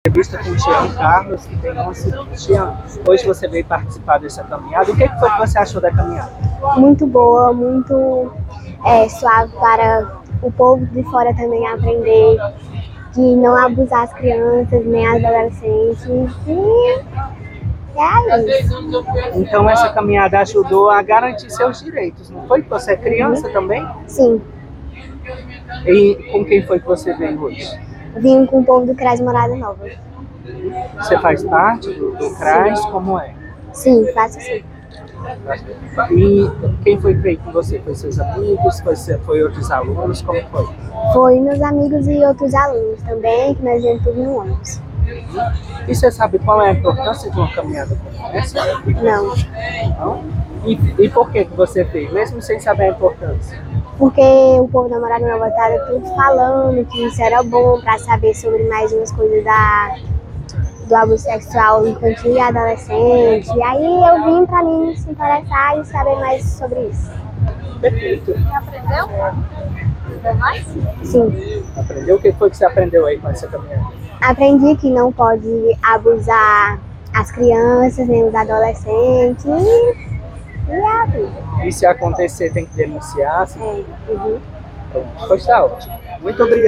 Entrevista com o Jean Carlos, que tem 11 anos. Jean, hoje você veio participar dessa caminhada. O que foi que você achou da caminhada? Muito boa, muito suave para o povo de fora também aprender, de não abusar as crianças, nem as adolescentes. E é isso. Então essa caminhada ajudou a garantir seus direitos, não foi? Você é criança também? Sim, E com quem foi que você veio hoje? vim com o povo do CRAS Morada Nova. Você faz parte do CRAS? Como é? Sim, faço sim. E quem foi que veio com você? Foi seus amigos? Foi outros alunos? Como foi? Foi meus amigos e outros alunos também, que nós viemos tudo no ônibus. E você sabe qual é a importância de uma caminhada como essa? Não, Não? E por que você fez, mesmo sem saber a importância? porque o povo da Morada Nova estava tudo falando que isso era bom para saber sobre mais umas coisas do abuso sexual infantil e adolescente. E aí eu vim para mim se interessar e saber mais sobre isso. Perfeito. Aprendeu? Mais? Sim, Aprendeu? O que foi que você aprendeu aí com essa caminhada? aprendi que não pode abusar as crianças, nem os adolescentes. E é a vida. E se acontecer, tem que denunciar? Uhum. Pronto, pois tá ótimo. Muito obrigado.